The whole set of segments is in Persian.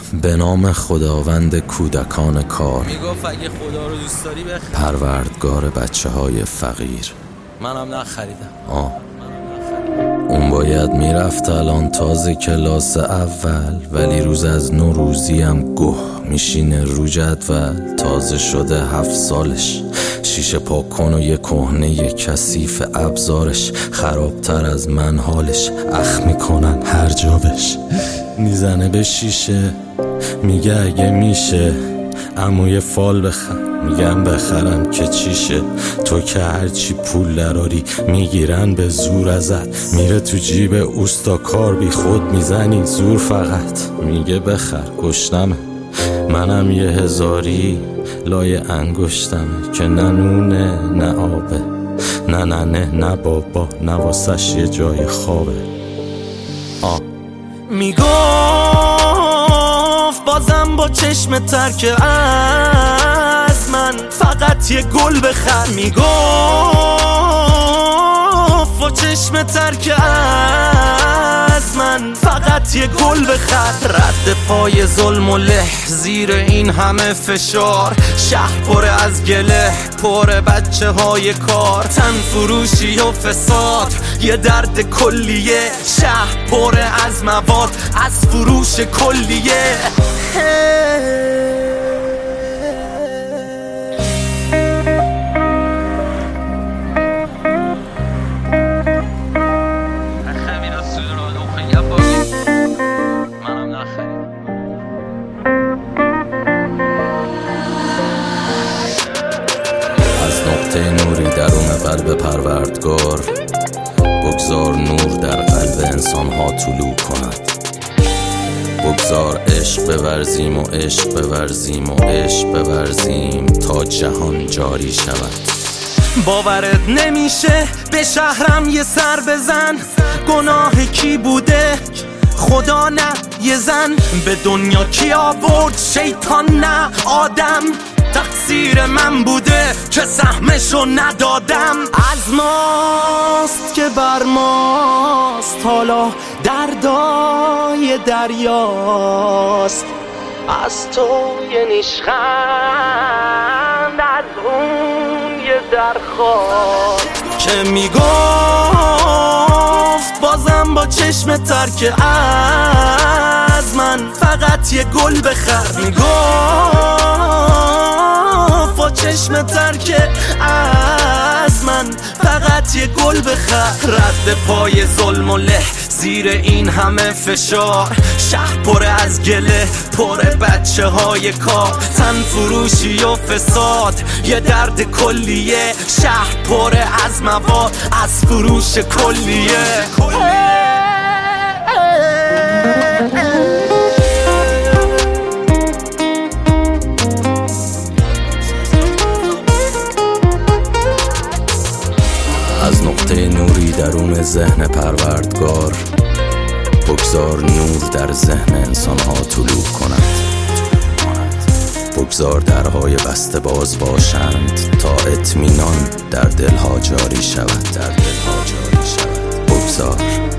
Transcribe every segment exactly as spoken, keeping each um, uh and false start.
به نام خداوند کودکان کار، میگفت اگه خدا رو دوست داری بخر، پروردگار بچه های فقیر. منم نخریدم. آه اون باید میرفت الان تازه کلاس اول، ولی روز از نو روزی هم گه میشینه رو جدول. تازه شده هفت سالش، شیشه پاکن و یه کهنه یه کثیف ابزارش. خرابتر از من حالش، اخ میکنن هر جا بش. میزنه به شیشه میگه اگه میشه عموی فال بخر. میگم بخرم که چیشه، تو که هرچی پول دراری میگیرن به زور ازت. میره تو جیب اوستا کار بی خود میزنی زور فقط. میگه بخر گشتمه، منم یه هزاری لای انگشتمه که نه نونه نه آبه، نه نه نه نه بابا، نه واسش یه جای خوابه. آه میگفت بازم با چشم ترک از من فقط یه گل بخر. میگفت با چشم ترک از من فقط یه گل بخر. رد پای ظلم و له زیر این همه فشار، شهر پر از گله پر بچه های کار. تن فروشی و فساد یه درد کلیه، شهر پر از مواد از فروش کلیه. نوری درون قلب پروردگار، بگذار نور در قلب انسان ها طلوع کند. بگذار عشق بورزیم و عشق بورزیم و عشق بورزیم تا جهان جاری شود. باورت نمیشه به شهرم یه سر بزن، گناه کی بوده خدا نه یه زن. به دنیا کی آورد شیطان نه آدم، تقصیر من بوده که سهمشو ندادم. از ماست که بر ماست حالا دردای دریاست، از تو یه نیشخند از اون یه درخواست. که میگفت بازم با چشم ترک از من فقط یه گل بخر. میگفت با چشم ترک از من فقط یه گل بخر. رد پای ظلم و له زیر این همه فشار، شهر پر از گله پر بچه های کار. تن فروشی و فساد یه درد کلیه، شهر پر از مواد از فروش کلیه. از نقطه نوری درون ذهن پروردگار، بگذار نور در ذهن انسان ها طلوع کند. بگذار درهای بسته باز باشند تا اطمینان در دلها جاری شود. در دلها جاری شود. بگذار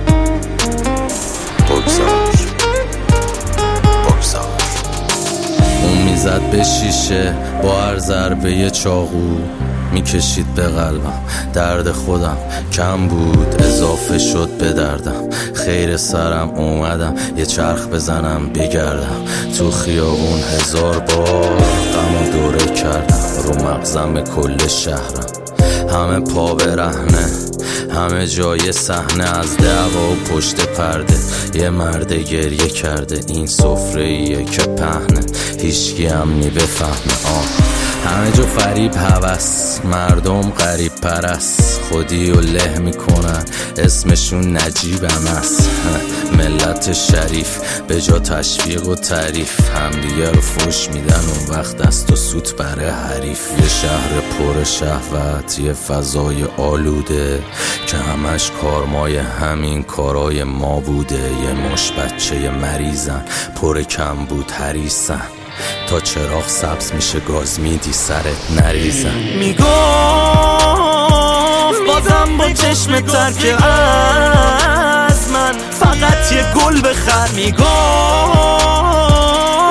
بگذار بگذار. اون میزد به شیشه با هر ضربه چاقو، میکشید به قلبم. درد خودم کم بود اضافه شد به دردم. خیر سرم اومدم یه چرخ بزنم بگردم. تو خیابون هزار بار غم و دوره کردم. رو مغزم کل شهرم همه پا برهنه، همه جای صحنه از دعوا و پشت پرده. یه مرد گریه کرده، این سفره ایه که پهنه، هیچکی هم نی بفهمه. آه همه جو فریب هوس، مردم غریب پرست، خودی و له میکنن اسمشون نجیبم است. ملت شریف به جا تشویق و تعریف، همدیگه رو فوش میدن اون وقت دست و سوت بره حریف. یه شهر پر شهوت، یه فضای آلوده که همش کارمای همین کارای ما بوده. یه مش بچه مریضن پر کم بود حریصن، تا چراغ سبز میشه گاز میدی سرت نریزن. میگفت بازم با چشم ترک از من فقط یه گل بخر. میگفت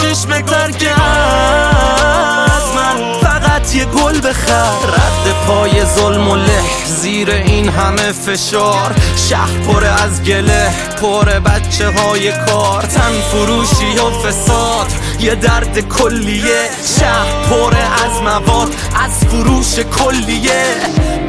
چشم ترک از من فقط یه گل بخر. رد پای ظلم و له زیر این همه فشار، شهر پر از گله پر بچه های کار، تن فروشی و فساد یه درد کلیه، شهر پر از مواد از فروش کلیه.